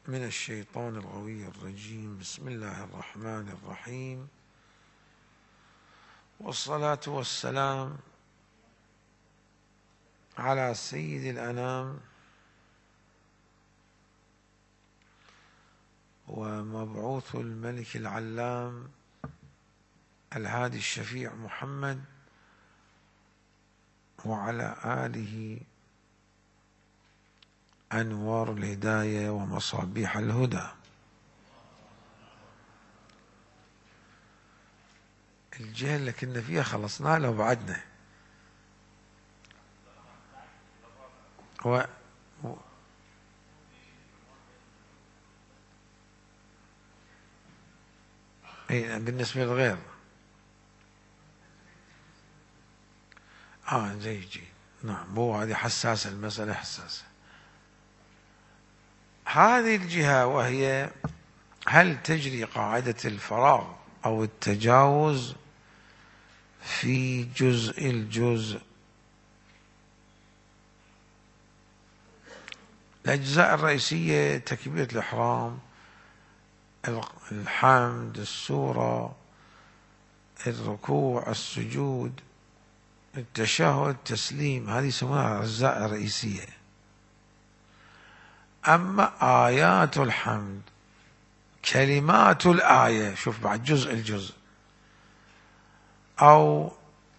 من الشيطان الغوي الرجيم. بسم الله الرحمن الرحيم، والصلاة والسلام على سيد الأنام ومبعوث الملك العلام الهادي الشفيع محمد وعلى آله أنوار الهداية ومصابيح الهدى. الجهة اللي كنا فيها خلصنا له وبعدنا بالنسبة للغير جيد. نعم، هو هذه حساسة، المسألة حساسة. هذه الجهة وهي هل تجري قاعدة الفراغ أو التجاوز في جزء الجزء؟ الأجزاء الرئيسية تكبيرة الإحرام، الحمد، السورة، الركوع، السجود، التشهد، التسليم، هذه يسمونها الأجزاء الرئيسية. أما آيات الحمد، كلمات الآية، شوف بعد جزء الجزء، أو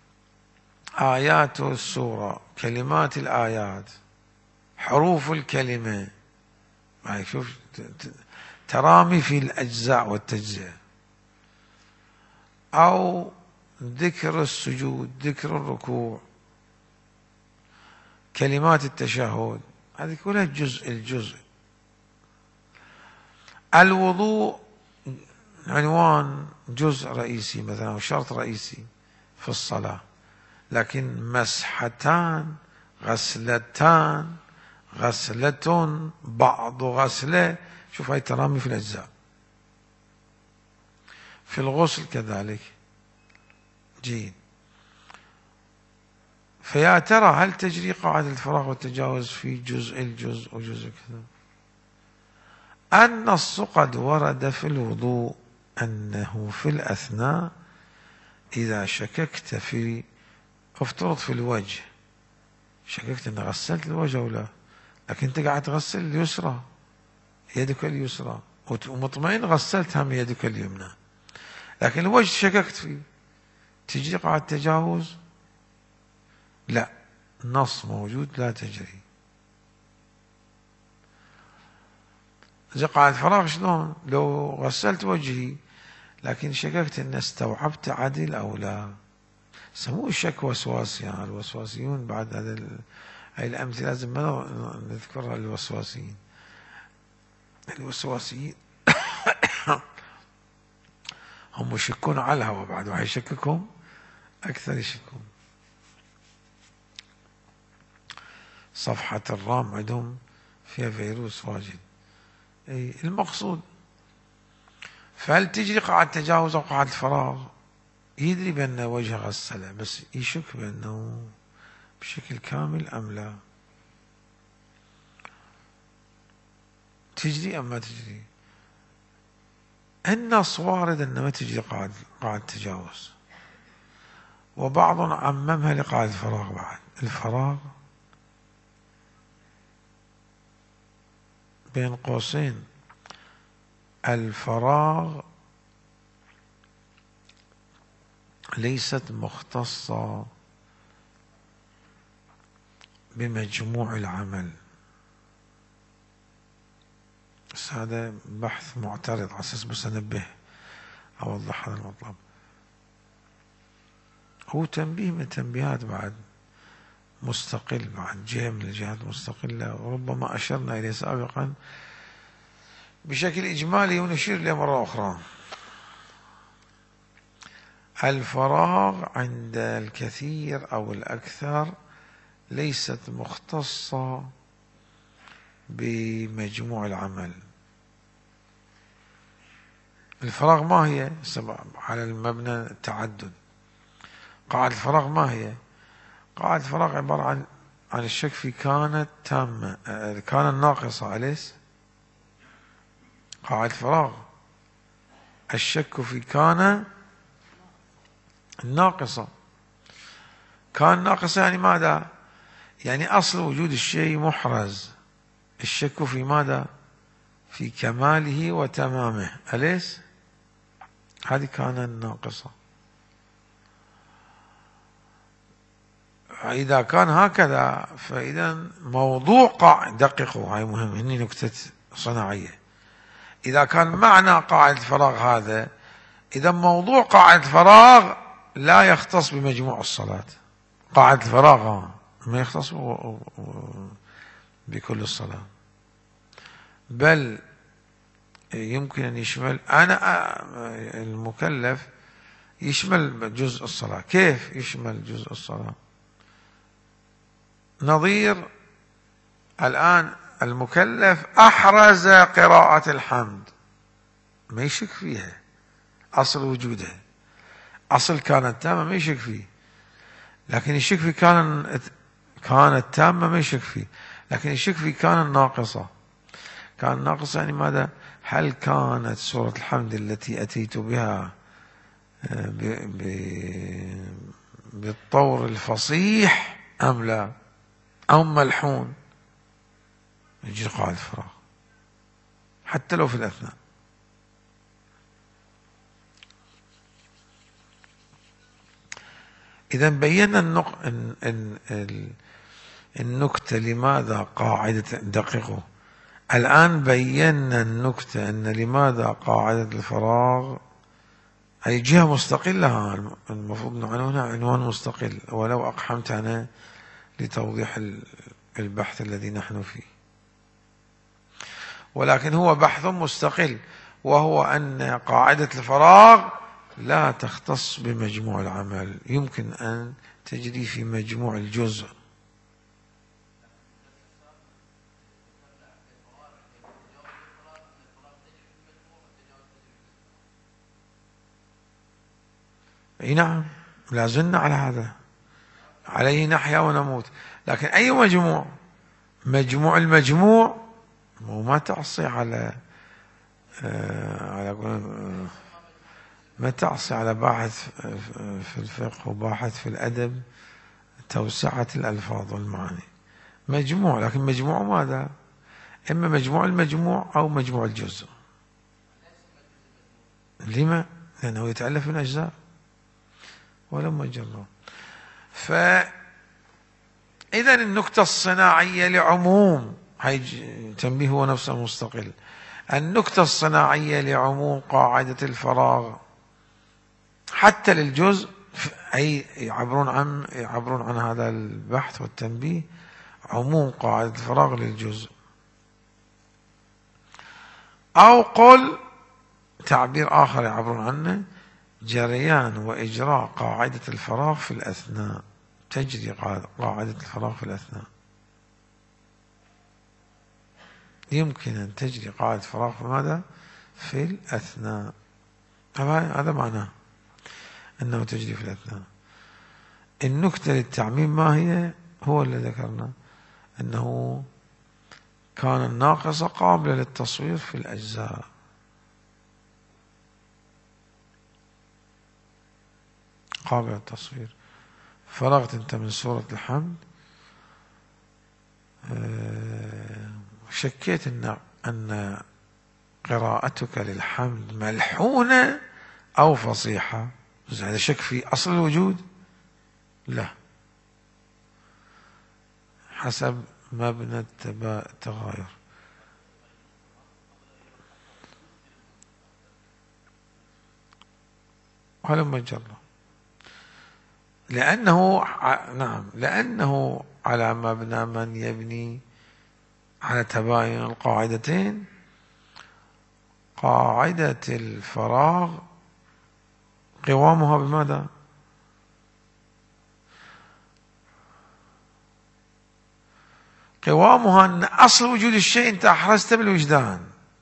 آيات السورة، كلمات الآيات، حروف الكلمة، شوف ترامي في الأجزاء والتجزئة، أو ذكر السجود، ذكر الركوع، كلمات التشهد، هذه كلها جزء الجزء. الوضوء عنوان جزء رئيسي مثلا وشرط رئيسي في الصلاة، لكن مسحتان، غسلتان، غسلة، بعض غسلة، شوف هاي ترامي في الأجزاء. في الغسل كذلك. جيد. فيا ترى هل تجري قاعدة الفراغ والتجاوز في جزء الجزء وجزء كذا؟ النص قد ورد في الوضوء أنه في الأثناء إذا شككت في، افترض في الوجه، شككت أن غسلت الوجه أو لا، لكن أنت قاعد تغسل اليسرى، يدك اليسرى، ومطمئن غسلتها من يدك اليمنى، لكن الوجه شككت فيه، تجري قاعدة تجاوز؟ لا، نص موجود لا تجري. زي قاعدة فراغ شلون؟ لو غسلت وجهي لكن شككت ان استوعبت عدل او لا، سموه الشك وسواسي. يعني الوسواسيون بعد هاي الامثله لازم ما نذكرها للوسواسيين. الوسواسيين هم يشكون على الهوى بعد، وحيشككهم اكثر يشكون. صفحة الرام عندهم فيها فيروس واجد. اي المقصود، فهل تجري قاعدة تجاوز او قاعدة فراغ؟ يدري بأن وجه غسله، بس يشك بأنه بشكل كامل أم لا. تجري أم ما تجري؟ النص وارد أن ما تجري قاعدة تجاوز، وبعض عممها لقاعدة الفراغ. بعد الفراغ بين قوسين، الفراغ ليست مختصة بمجموع العمل. بس هذا بحث معترض على أساس بس أنبه أوضح هذا المطلب. هو تنبيه من التنبيهات بعد مستقل، بعد جهة من الجهات مستقلة، وربما أشرنا إليه سابقا بشكل إجمالي ونشير له مرة أخرى. الفراغ عند الكثير أو الأكثر ليست مختصة بمجموع العمل. الفراغ ما هي؟ على المبنى التعدد. قاعدة الفراغ ما هي؟ قاعدة الفراغ عبارة عن الشك في كانت تامة، كانت ناقصة، أليس؟ قاعدة الفراغ. الشك في كان الناقصة. كان ناقصة يعني ماذا؟ يعني أصل وجود الشيء محرز. الشك في ماذا؟ في كماله وتمامه، أليس؟ هذه كان الناقصة. إذا كان هكذا فإذا موضوع دققوا، هاي مهم، هني نكتة صناعية. إذا كان معنى قاعدة الفراغ هذا، إذا موضوع قاعدة الفراغ لا يختص بمجموع الصلاة. قاعدة الفراغ ما يختص بكل الصلاة، بل يمكن أن يشمل المكلف يشمل جزء الصلاة. كيف يشمل جزء الصلاة؟ نظير الآن المكلف أحرز قراءة الحمد، ما يشك فيها، أصل وجودها، أصل كانت تامة ما يشك فيه، لكن يشك في كانت تامة ما يشك فيه، لكن يشك في كان ناقصة. كان ناقصة يعني ماذا؟ هل كانت سورة الحمد التي أتيت بها بالطور الفصيح أم لا، أو ملحون؟ يجي قاعدة الفراغ حتى لو في الأثناء. إذا بينا النكتة لماذا قاعدة، دققوا الآن بينا النكتة أن لماذا قاعدة الفراغ أي جهة مستقلة، المفروض نعنونها عنوان مستقل، ولو أقحمت أنا لتوضيح البحث الذي نحن فيه، ولكن هو بحث مستقل، وهو أن قاعدة الفراغ لا تختص بمجموع العمل، يمكن أن تجري في مجموع الجزء. اي نعم، لا زلنا على هذا، عليه نحيا ونموت. لكن أي مجموع؟ مجموع المجموع، وما تعصي على ما تعصي على باحث في الفقه وباحث في الأدب توسعة الألفاظ والمعاني. مجموع، لكن مجموع ماذا؟ إما مجموع المجموع أو مجموع الجزء. لما؟ لأنه يتألف من أجزاء ولم يجره. فإذا النكتة الصناعية لعموم، هاي تنبيه هو نفسه مستقل. النكتة الصناعية لعموم قاعدة الفراغ حتى للجزء، أي يعبرون عن هذا البحث والتنبيه عموم قاعدة الفراغ للجزء. أو قل تعبير آخر يعبرون عنه، جريان وإجراء قاعدة الفراغ في الأثناء. تجري قاعدة الفراغ في الأثناء، يمكن أن تجري قاعدة الفراغ في ماذا؟ في الأثناء. هذا معناه أنه تجري في الأثناء. النكتة للتعميم ما هي؟ هو اللي ذكرنا، أنه كان الناقصة قابلة للتصوير في الأجزاء. قابلة للتصوير. فرغت أنت من سورة الحمد، شكيت أن قراءتك للحمد ملحونة أو فصيحة، هذا شك في أصل الوجود؟ لا، حسب مبنى التغاير. ولما جرى لأنه على مبنى من يبني على تباين القاعدتين. قاعدة الفراغ قوامها بماذا؟ قوامها أن أصل وجود الشيء أنت أحرزت بالوجدان.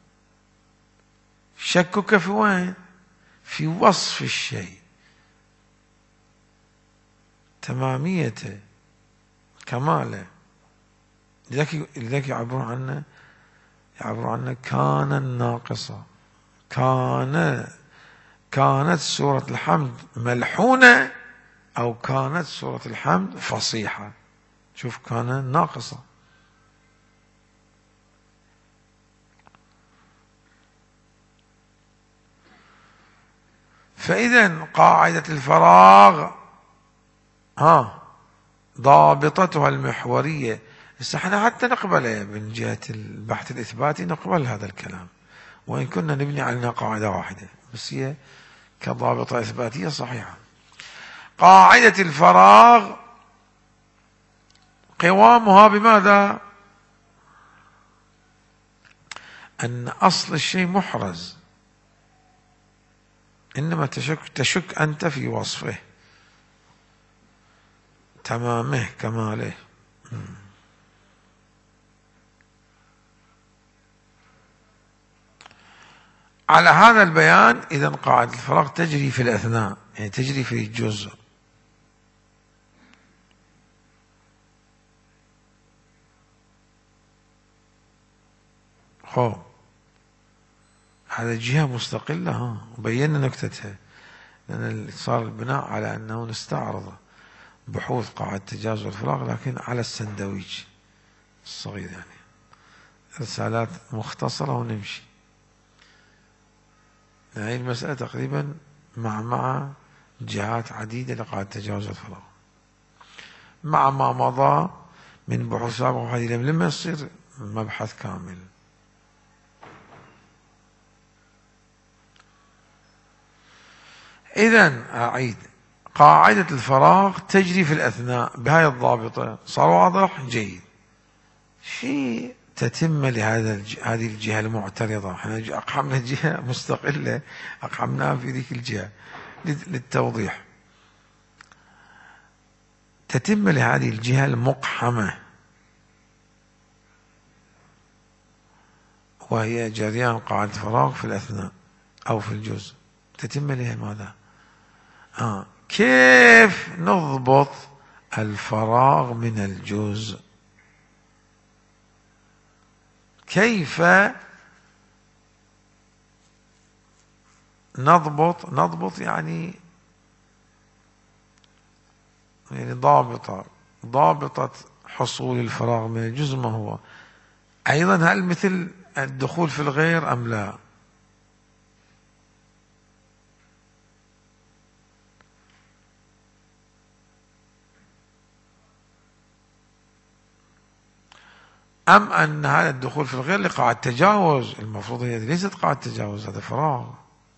شكك في وين؟ في وصف الشيء، تماميته، كماله. لذلك يعبرون عنه يعبر عنها كان الناقصة، كانت سورة الحمد ملحونة أو كانت سورة الحمد فصيحة. شوف كان ناقصة. فإذا قاعدة الفراغ ضابطتها المحورية. هسه احنا حتى نقبله من جهة البحث الإثباتي، نقبل هذا الكلام وإن كنا نبني علينا قاعدة واحدة، بس هي كضابطة إثباتية صحيحة. قاعدة الفراغ قوامها بماذا؟ أن أصل الشيء محرز، إنما تشك أنت في وصفه، تمامه، كماله. على هذا البيان إذا قاعدة الفراغ تجري في الأثناء، يعني تجري في الجزء. هذا جهة مستقلة، وبينا نكتتها، لأن صار البناء على أنه نستعرض بحوث قاعدة تجاوز الفراغ لكن على السندويج الصغير، يعني رسالات مختصرة ونمشي. هذه المسألة تقريبا مع جهات عديدة لقاعدة تجاوز الفراغ، مع ما مضى من بحوث سابقة وحديثة، لما يصير مبحث كامل. إذن أعيد، قاعدة الفراغ تجري في الأثناء بهاي الضابطة. صار واضح؟ جيد. شيء تتم هذه الجهة المعترضة، احنا أقحمنا جهة مستقلة، أقحمناها في ذيك الجهة للتوضيح. تتم لهذه الجهة المقحمة، وهي جريان قاعدة الفراغ في الأثناء أو في الجزء. تتم لها ماذا؟ كيف نضبط الفراغ من الجزء؟ كيف نضبط يعني ضابطة حصول الفراغ من الجزء ما هو؟ أيضا هل مثل الدخول في الغير أم لا؟ أم أن هذا الدخول في الغير لقاعدة تجاوز؟ المفروض هي ليست قاعدة تجاوز، هذا فراغ.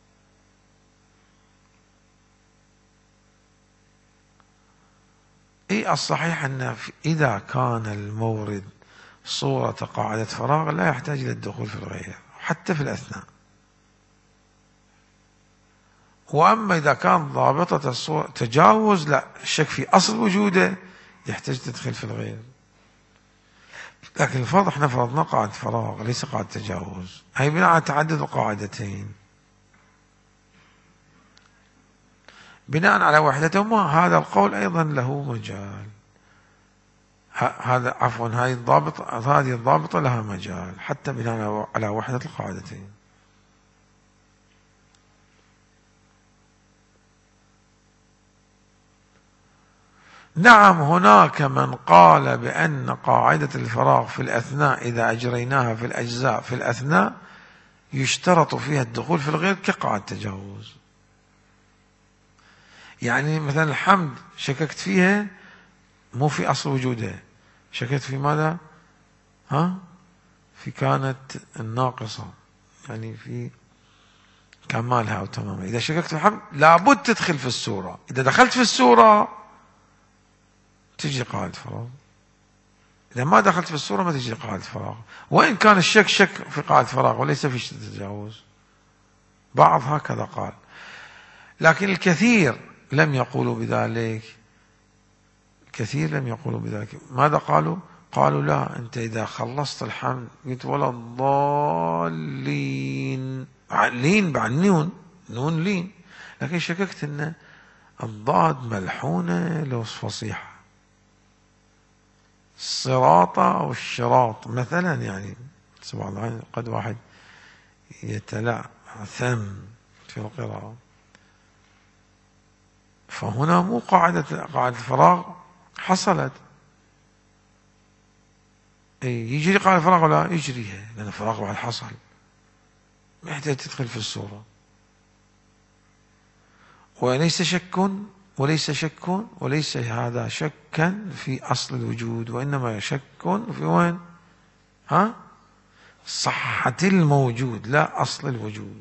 الصحيح أن إذا كان المورد صورة قاعدة فراغ لا يحتاج إلى الدخول في الغير حتى في الأثناء. وأما إذا كان ضابطة الصورة تجاوز، لا الشك في أصل وجوده، يحتاج تدخل في الغير. لكن الفرض احنا فرضنا قاعدة فراغ ليس قاعدة تجاوز، هي بناء على تعدد القاعدتين. بناء على وحدتهما هذا القول أيضا له مجال. هذا عفوا هذه الضابطة لها مجال حتى بناء على وحدة القاعدتين. نعم، هناك من قال بأن قاعدة الفراغ في الأثناء إذا أجريناها في الأجزاء في الأثناء يشترط فيها الدخول في الغير كقاعدة تجاوز. يعني مثلا الحمد شككت فيها مو في أصل وجودها، شككت في ماذا؟ في كانت الناقصة، يعني في كمالها أو تمامها. إذا شككت في الحمد لابد تدخل في السورة، إذا دخلت في السورة تجي قاعدة فراغ، إذا ما دخلت في السورة ما تجي قاعدة فراغ، وإن كان الشك شك في قاعدة فراغ وليس في تجاوز. بعض هكذا قال، لكن الكثير لم يقولوا بذلك. كثير لم يقولوا بذلك. ماذا قالوا؟ قالوا لا، أنت إذا خلصت الحمد قلت ولا الضالين، لين بعد نون لين، لكن شككت أن الضاد ملحونة لو فصيحة، الصراط أو الشراط مثلا، يعني سبحان الله، قد واحد يتلعثم في القراءة. فهنا مو قاعدة فراغ حصلت، يجري قاعدة فراغ ولا يجريها، لأن الفراغ بعد حصل، ما يحتاج تدخل في الصورة. وليس شك وليس هذا شكا في أصل الوجود، وإنما شك في وين؟ صحة الموجود لا أصل الوجود.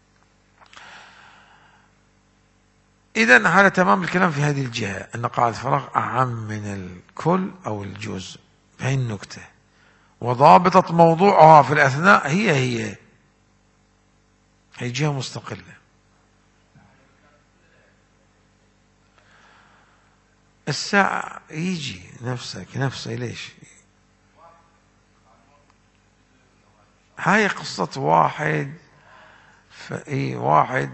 إذن هذا تمام الكلام في هذه الجهة، أن قاعدة الفراغ أعم من الكل أو الجزء بهي النكتة، وضابطة موضوعها في الأثناء هي جهة مستقلة. الساعة يجي نفسه ليش؟ هاي قصة واحد، واحد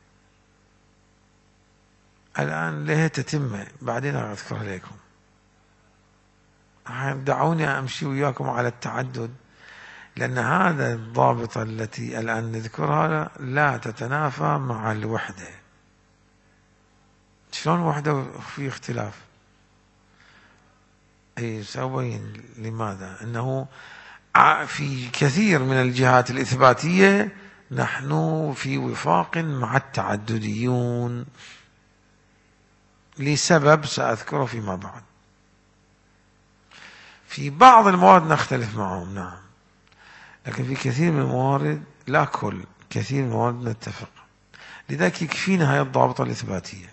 الآن لها تتمة، بعدين أذكرها لكم. دعوني أمشي وياكم على التعدد، لأن هذا الضابطة التي الآن نذكرها لا تتنافى مع الوحدة. شلون وحدة في اختلاف؟ سأبين لماذا. أنه في كثير من الجهات الإثباتية نحن في وفاق مع التعدديون لسبب سأذكره فيما بعد. في بعض المواد نختلف معهم، نعم، لكن في كثير من الموارد، لا كل، كثير من الموارد نتفق. لذلك يكفينا هاي الضابطة الإثباتية.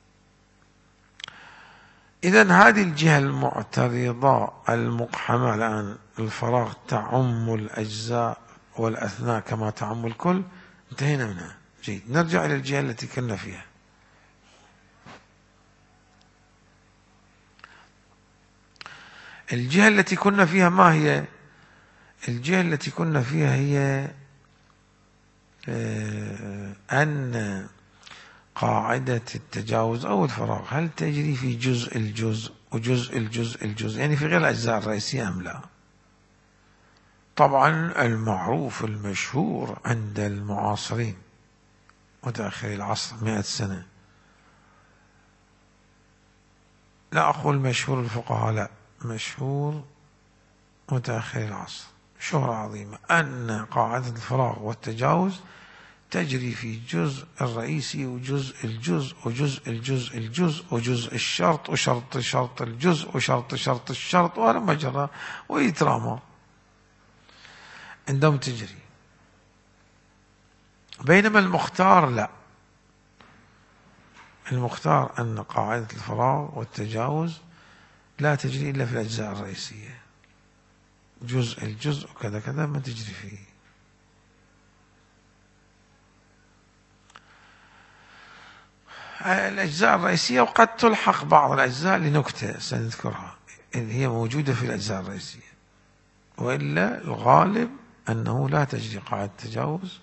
إذن هذه الجهة المعترضة المقحمة الآن، الفراغ تعم الأجزاء والأثناء كما تعم الكل، انتهينا منها. جيد، نرجع إلى الجهة التي كنا فيها. الجهة التي كنا فيها ما هي؟ الجهة التي كنا فيها هي أن قاعدة التجاوز أو الفراغ هل تجري في جزء الجزء وجزء الجزء، يعني في غير الأجزاء الرئيسية أم لا؟ طبعا المعروف المشهور عند المعاصرين متأخري العصر 100 سنة، لا أقول مشهور الفقهاء، لا، مشهور متأخري العصر، شهرة عظيمة، أن قاعدة الفراغ والتجاوز تجري في الجزء الرئيسي وجزء الجزء وجزء الشرط وشرط شرط الجزء وشرط شرط الشرط، ولا مجرى ويترامى عندهم تجري. بينما المختار لا، المختار أن قاعدة الفراغ والتجاوز لا تجري إلا في الأجزاء الرئيسية، جزء الجزء وكذا كذا ما تجري فيه. الأجزاء الرئيسية، وقد تلحق بعض الأجزاء لنكتة سنذكرها اللي هي موجودة في الأجزاء الرئيسية، وإلا الغالب أنه لا تجري قاعدة التجاوز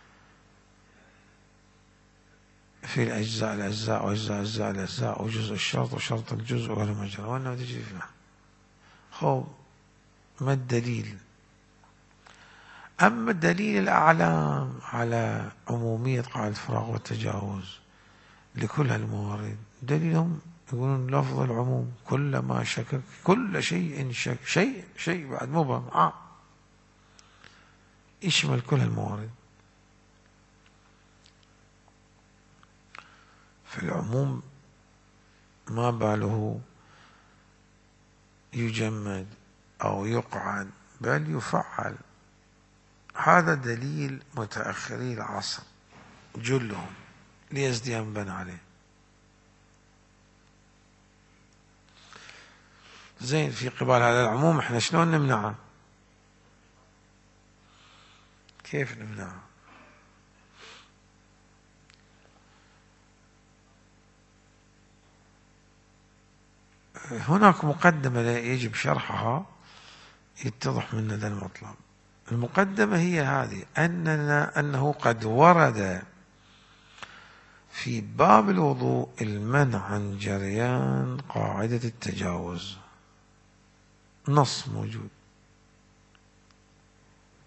في الأجزاء وأجزاء وجزء الشرط وشرط الجزء ولا مجرى، وأنه تجري فيها. خب، ما الدليل؟ أما الدليل الأعلام على عمومية قاعدة الفراغ والتجاوز لكل هالموارد، دليلهم يقولون لفظ العموم، كلما شكك كل شيء شك، شيء بعد مبهم يشمل كل هالموارد. فالعموم ما باله يجمد أو يقعد، بل يفعل. هذا دليل متأخري العصر جلهم ليزديان بن عليه. زين، في قبال هذا العموم احنا شلون نمنعه؟ كيف نمنعه؟ هناك مقدمة يجب شرحها يتضح من هذا المطلب. المقدمة هي هذه، أنه قد ورد في باب الوضوء المنع عن جريان قاعدة التجاوز، نص موجود،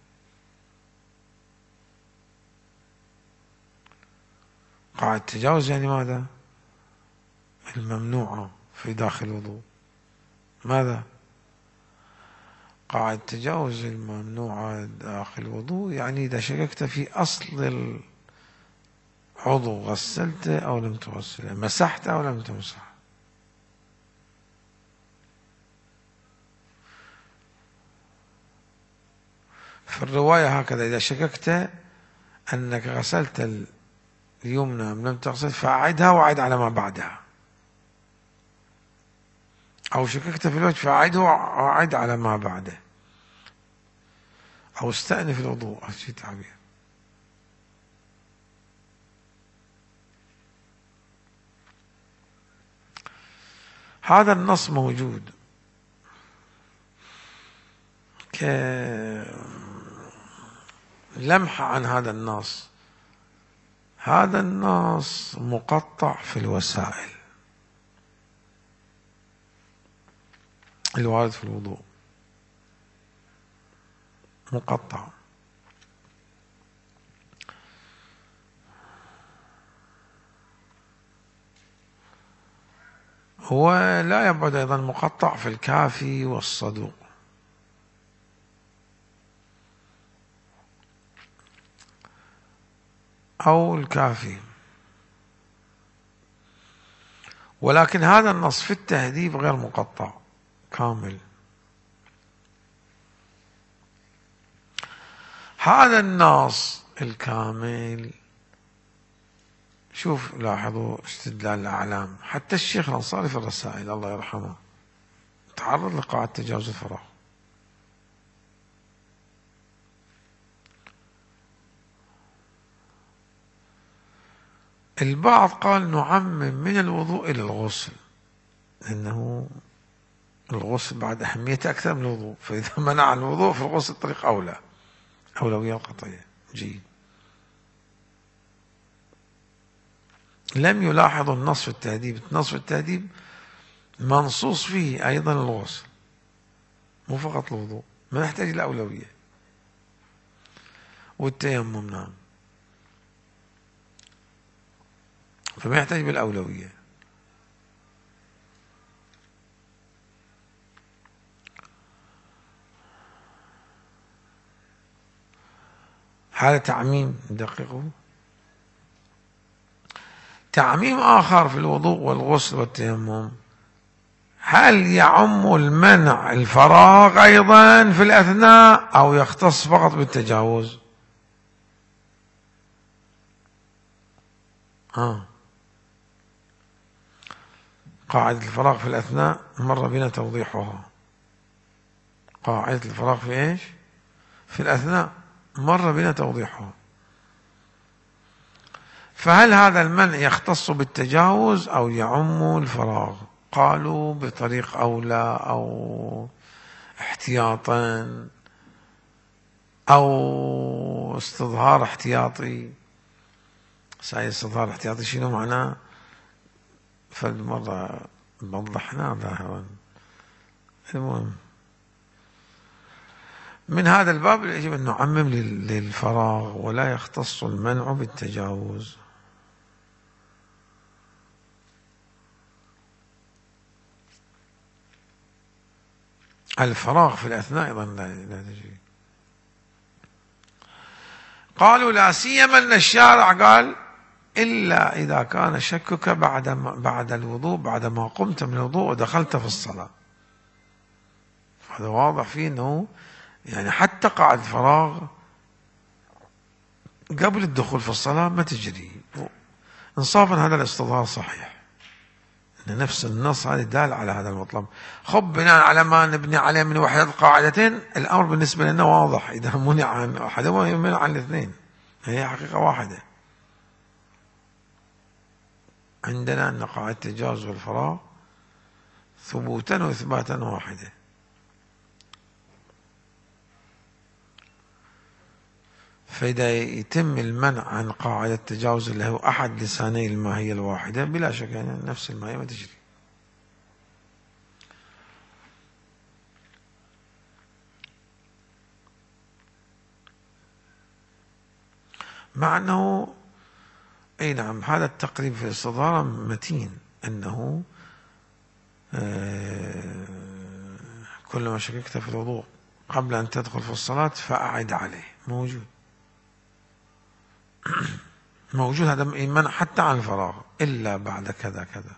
قاعدة التجاوز يعني ماذا؟ الممنوعة في داخل الوضوء. ماذا؟ قاعدة التجاوز الممنوعة داخل الوضوء يعني إذا شككت في أصل العضو غسلته أو لم تغسله، مسحته أو لم تمسح. في الرواية هكذا: إذا شككت أنك غسلت اليمنى أم لم تغسل فأعدها وأعد على ما بعدها، أو شككت في الوجه فأعده وأعد على ما بعده، أو استأنف الوضوء. هذا تعبير. هذا النص موجود كلمحة عن هذا النص. هذا النص مقطع في الوسائل الوارد في الوضوء، مقطع. ولا يبعد أيضا مقطع في الكافي والصدوق. أو الكافي. ولكن هذا النص في التهذيب غير مقطع كامل. هذا النص الكامل، شوف لاحظوا استدلال الأعلام، حتى الشيخ الأنصاري في الرسائل الله يرحمه تعرض لقاعدة تجاوز الفراغ. البعض قال نعمم من الوضوء إلى الغسل، لأنه الغسل بعد أهميته أكثر من الوضوء، فإذا منع الوضوء في الغسل طريق أولى، أولوية قطعية. جيد. لم يلاحظ النص في التهذيب. النص في التهذيب منصوص فيه أيضا الغسل، مو فقط الوضوء، ما يحتاج الأولوية. والتيمم نعم، فما يحتاج بالأولوية. هذا تعميم دقيقه. تعميم آخر في الوضوء والغسل والتيمم: هل يعم المنع الفراغ أيضا في الأثناء أو يختص فقط بالتجاوز؟ قاعدة الفراغ في الأثناء مر بنا توضيحها. قاعدة الفراغ في إيش؟ في الأثناء مر بنا توضيحها. فهل هذا المنع يختص بالتجاوز أو يعم الفراغ؟ قالوا بطريق أولى أو احتياطا أو استظهار احتياطي. استظهار احتياطي شنو معناه؟ فالمرة وضحناه ظاهرا. المهم من هذا الباب يجب أن نعمم للفراغ ولا يختص المنع بالتجاوز. الفراغ في الأثناء أيضا لا تجري. قالوا لا سيما أن الشارع قال إلا إذا كان شكك بعد الوضوء، بعدما قمت من الوضوء ودخلت في الصلاة. هذا واضح فيه أنه يعني حتى قاعدة الفراغ قبل الدخول في الصلاة ما تجري. انصافا هذا الاستظهار صحيح، ان نفس النص هذا دال على هذا المطلب. خب بناء على ما نبني عليه من وحدة القاعدتين، الأمر بالنسبة لنا واضح. إذا منع عن أحدهما يمنع عن الاثنين، هي حقيقة واحدة عندنا أن قاعدة التجاوز والفراغ ثبوتا وإثباتا واحدة. فإذا يتم المنع عن قاعدة التجاوز اللي هو أحد لساني الماهية الواحدة، بلا شك يعني نفس الماهية ما تجري. مع أنه أي نعم، هذا التقريب في الاستظهار متين، أنه كلما شككت في الوضوء قبل أن تدخل في الصلاة فأعد عليه، موجود. موجود، هذا منع حتى عن الفراغ، إلا بعد كذا كذا.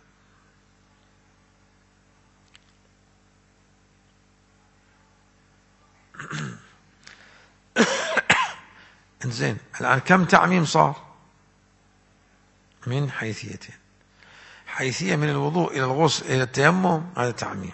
زين، الآن كم تعميم صار؟ من حيثيتين: حيثية من الوضوء إلى الغسل إلى التيمم، هذا تعميم.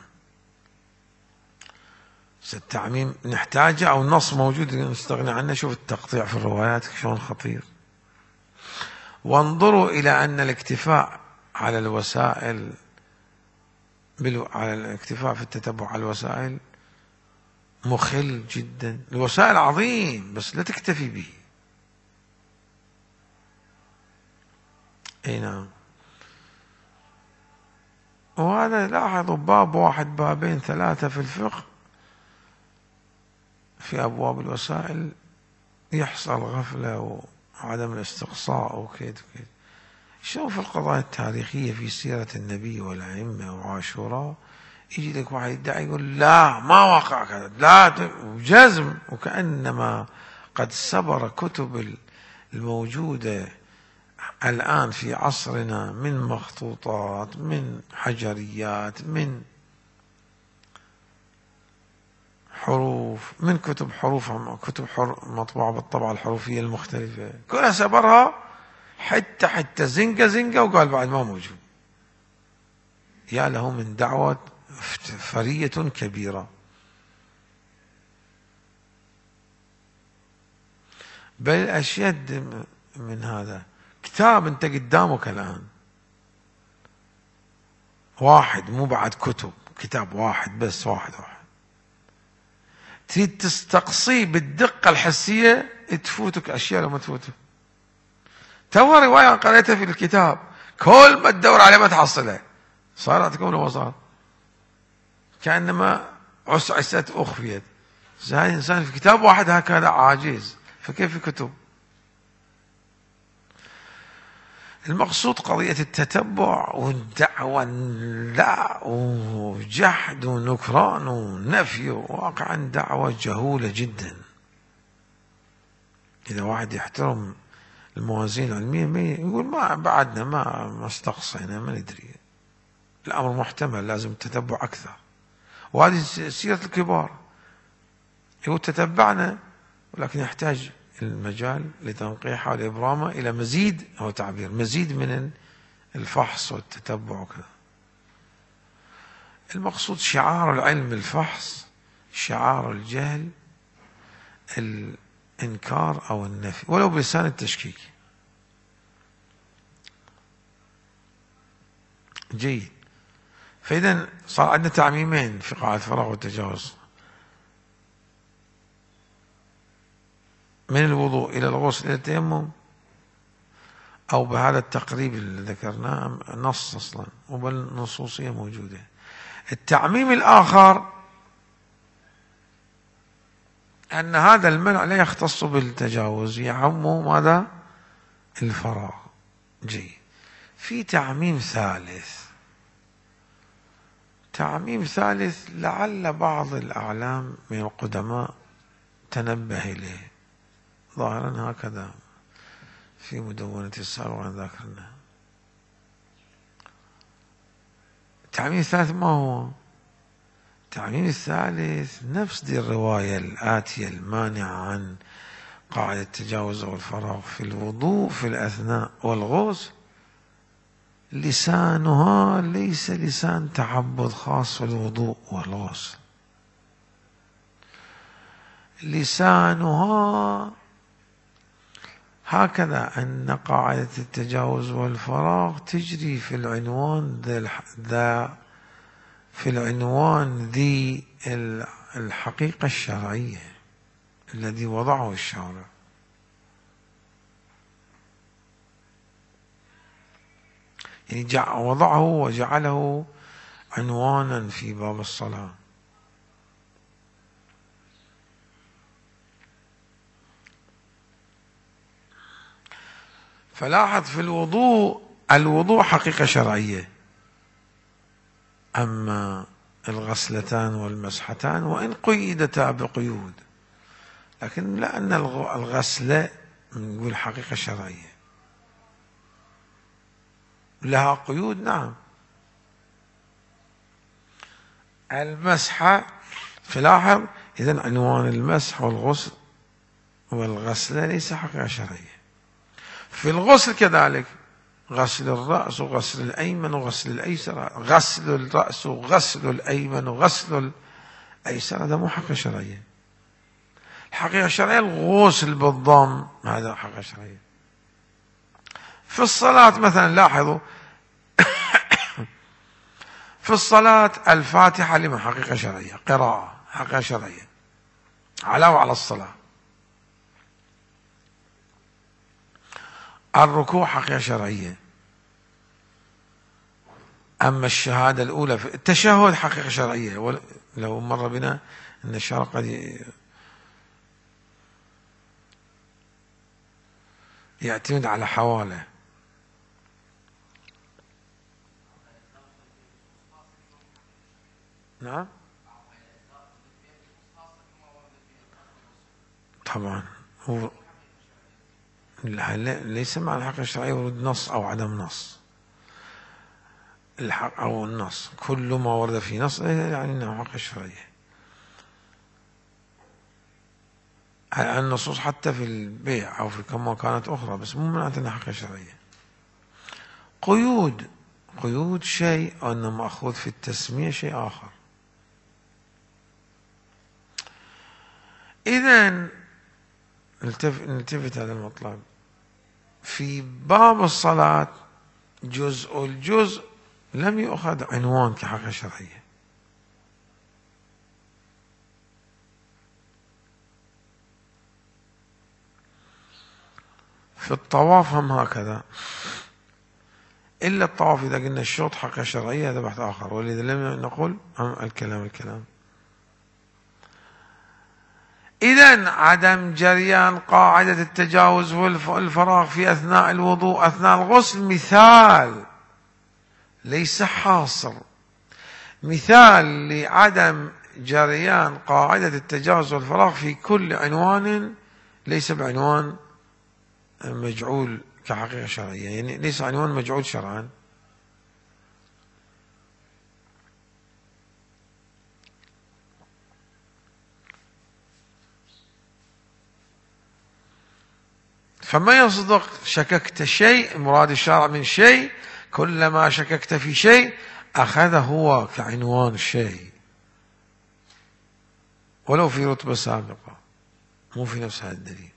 التعميم نحتاجه أو النص موجود نستغني عنه. شوف التقطيع في الروايات شلون خطير. وانظروا إلى أن الاكتفاء على الوسائل على الاكتفاء في التتبع على الوسائل مخل جدا. الوسائل عظيم بس لا تكتفي به. اي نعم. وهذا لاحظوا باب واحد بابين ثلاثة في الفقه في أبواب الوسائل يحصل غفلة وعدم الاستقصاء وكيد وكيد. شوف في القضايا التاريخية في سيرة النبي والأئمة وعاشوراء يجي لك واحد يدعي يقول لا ما وقع كذا، لا جزم، وكأنما قد سبر كتب الموجودة الآن في عصرنا من مخطوطات، من حجريات، من حروف، من كتب حروف، كتب مطبوعة بالطبعة الحروفية المختلفة، كلها سبرها حتى زنقة وقال بعد ما موجود. يا له من دعوة فرية كبيرة. بل أشد من هذا، كتاب أنت قدامك الآن واحد، مو بعد كتب، كتاب واحد بس، واحد تريد تستقصيه بالدقة الحسية تفوتك أشياء لما تفوتك. تو رواية قريتها في الكتاب كل ما تدور عليها ما تحصلها، صارت تكون وصار كأنما عسعست أخفيت. زي إنسان في كتاب واحد هكذا عاجز، فكيف في كتب؟ المقصود قضية التتبع والدعوة لا وجحد ونكران ونفي، واقعا دعوة جهولة جدا. إذا واحد يحترم الموازين العلمية يقول ما بعدنا ما استقصينا ما ندري، الأمر محتمل، لازم التتبع أكثر. وهذه سيرة الكبار، يقول تتبعنا ولكن يحتاج المجال لتنقيحها والإبرامة إلى مزيد، أو تعبير مزيد من الفحص والتتبع وكذا. المقصود شعار العلم الفحص، شعار الجهل الإنكار أو النفي ولو بلسان التشكيك. جيد. فإذا صار عندنا تعميمين في قاعدة الفراغ والتجاوز: من الوضوء إلى الغسل إلى التيمم، أو بهذا التقريب اللي ذكرناه نص أصلا وبالنصوصية موجودة. التعميم الآخر أن هذا المنع لا يختص بالتجاوز، يعم ماذا؟ الفراغ. جيد. في تعميم ثالث، تعميم ثالث لعل بعض الأعلام من القدماء تنبه إليه، ظاهرا هكذا في مدونة السار ذاكرنا. التعميم الثالث ما هو؟ التعميم الثالث نفس دي الرواية الآتية المانعة عن قاعدة التجاوز والفراغ في الوضوء في الأثناء والغسل، لسانها ليس لسان تعبد خاص في الوضوء والغسل، لسانها هكذا أن قاعدة التجاوز والفراغ تجري في العنوان ذي الحقيقة الشرعية الذي وضعه الشارع. يعني وضعه وجعله عنوانا في باب الصلاة. فلاحظ في الوضوء حقيقة شرعية، أما الغسلتان والمسحتان وإن قيدتا بقيود، لكن لأن الغسلة نقول حقيقة شرعية لها قيود. نعم. المسحة فلاحظ إذن عنوان المسح والغسل والغسلة ليس حقيقة شرعية. في الغسل كذلك غسل الرأس وغسل الأيمن وغسل الأيسر، غسل الرأس وغسل الأيمن وغسل الأيسر، هذا مو حقيقة شرعية. الحقيقة الشرعية الغسل بالضم، هذا حقيقة شرعية. في الصلاة مثلا لاحظوا في الصلاة الفاتحة لما حقيقة شرعية، قراءة حقيقة شرعية، علاوة على الصلاة. الركوع حقيقة شرعية. أما الشهادة الأولى في التشهد حقيقة شرعية، لو مر بنا أن الشرع قد يعتمد على حواله. نعم طبعا. هو ليس مع الحقيقة الشرعية ورود نص أو عدم نص. الحق أو النص، كل ما ورد في نص يعني أنه حقيقة شرعية. النصوص حتى في البيع أو في كما كانت أخرى، بس مو معناته أنها حقيقة شرعية. قيود شيء وأنه مأخوذ في التسمية شيء آخر. إذن نلتفت هذا المطلب. في باب الصلاة الجزء لم يؤخذ عنوان كحقيقة شرعية. في الطواف هم هكذا، إلا الطواف إذا قلنا الشوط حقيقة شرعية هذا بحث آخر، ولذا لم نقول الكلام. إذن عدم جريان قاعدة التجاوز والفراغ في أثناء الوضوء أثناء الغسل مثال، ليس حاصر، مثال لعدم جريان قاعدة التجاوز والفراغ في كل عنوان ليس بعنوان مجعول كحقيقة شرعية، يعني ليس عنوان مجعول شرعا. فما يصدق شككت شيء، مراد الشارع من شيء، كلما شككت في شيء أخذه هو كعنوان الشيء ولو في رتبة سابقة، مو في نفس هذا الدليل.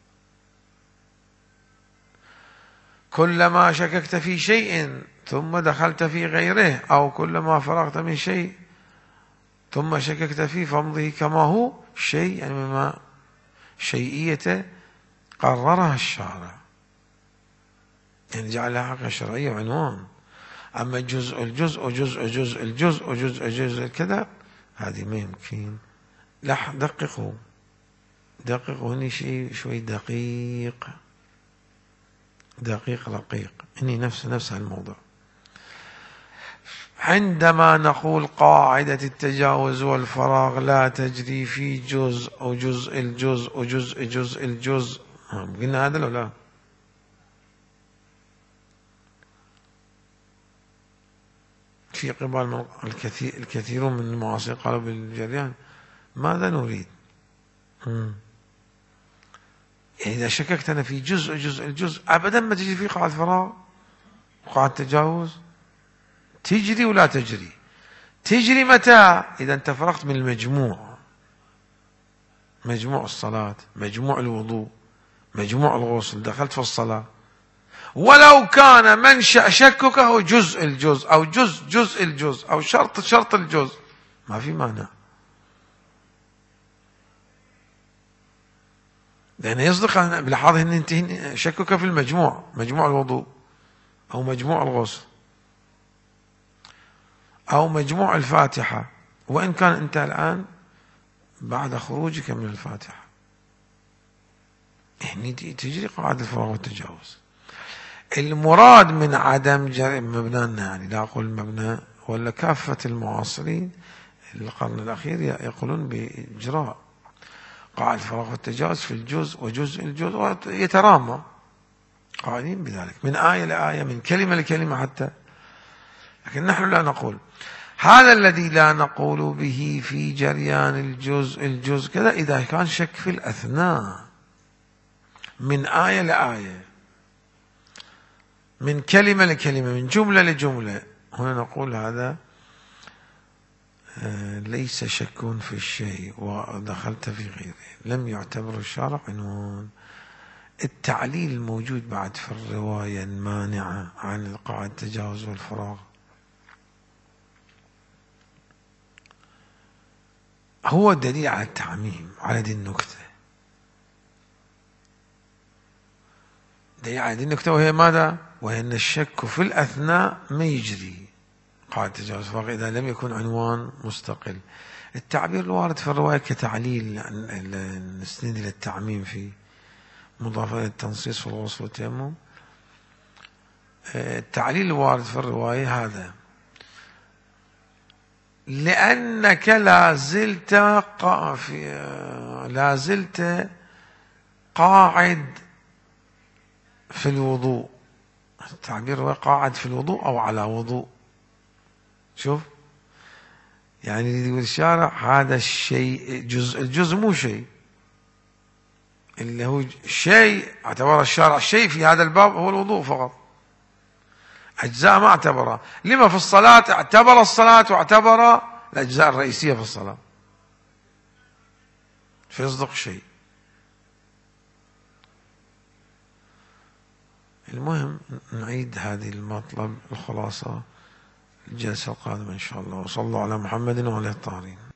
كلما شككت في شيء ثم دخلت في غيره، أو كلما فرغت من شيء ثم شككت فيه فامضه كما هو شيء، يعني مما شيئيته قررها الشارع، يعني جعلها حقيقة شرعية وعنوان. أما الجزء كذا هذه ما يمكن. لا دققوا هني شيء شوي دقيق رقيق، هني نفس الموضوع. عندما نقول قاعدة التجاوز والفراغ لا تجري في جزء أو جزء الجزء قلنا هذا لو لا؟ في قبال الكثيرون من المعاصرين قالوا بالجريان. ماذا نريد؟ يعني إذا شككت أنا في جزء أبدا ما تجري فيه قاعدة فراغ وقاعدة تجاوز، تجري ولا تجري. تجري متى؟ إذا انت فرغت من مجموع الصلاة، مجموع الوضوء، مجموع الغسل، دخلت في الصلاة، ولو كان منشأ شكك هو جزء أو جزء الجزء أو شرط الجزء، ما في مانع، لأن يصدق بلحاظ أن انت شكك في مجموع الوضوء أو مجموع الغسل أو مجموع الفاتحة، وإن كان أنت الآن بعد خروجك من الفاتحة، يعني تجري قاعدة الفراغ والتجاوز. المراد من عدم جري مبنانا، يعني لا أقول مبنى، ولا كافة المعاصرين القرن الأخير يقولون بإجراء قاعدة الفراغ والتجاوز في الجزء وجزء الجزء، يترامى قائلين بذلك من آية لآية، من كلمة لكلمة حتى. لكن نحن لا نقول هذا الذي لا نقول به في جريان الجزء كذا، إذا كان شك في الأثناء من آية لآية، من كلمة لكلمة، من جملة لجملة، هنا نقول هذا ليس شك في الشيء ودخلت في غيره، لم يعتبر الشارع عنوان. التعليل الموجود بعد في الرواية المانعة عن القاعدة التجاوز والفراغ هو دليل على التعميم، على دي النكتة، دليل على دي النكتة، وهي ماذا؟ وهي أن الشك في الأثناء ما يجري قاعدة التجاوز والفراغ إذا لم يكن عنوان مستقل. التعبير الوارد في الرواية كتعليل نسند إلى التعميم في مضافة إلى التنصيص في الغسل والتيمم. التعليل الوارد في الرواية هذا لأنك لا زلت قاعد في الوضوء. التعبير هو قاعد في الوضوء أو على وضوء. شوف يعني يقول الشارع هذا الشيء الجزء مو شيء، اللي هو شيء اعتبر الشارع الشيء في هذا الباب هو الوضوء فقط، أجزاء ما اعتبرها. لما في الصلاة اعتبر الصلاة واعتبر الأجزاء الرئيسية في الصلاة، فيصدق شيء. المهم نعيد هذه المطلب الخلاصة الجلسة القادمة إن شاء الله. وصلى الله على محمد وعلى الطاهرين.